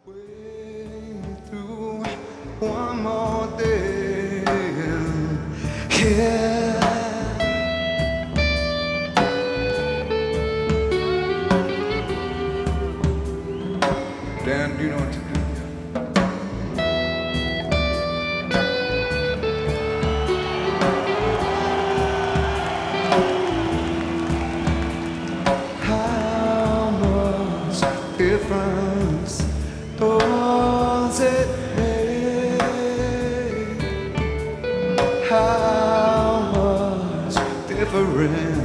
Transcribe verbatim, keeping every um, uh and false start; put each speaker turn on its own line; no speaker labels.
Way through one more day. Yeah. Dan, do you know what to do? How much difference does it make? How much difference?